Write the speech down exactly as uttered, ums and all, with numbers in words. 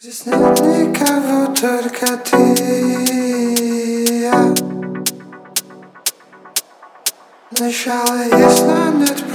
Здесь нет никого, только ты и я. Начало есть, но нет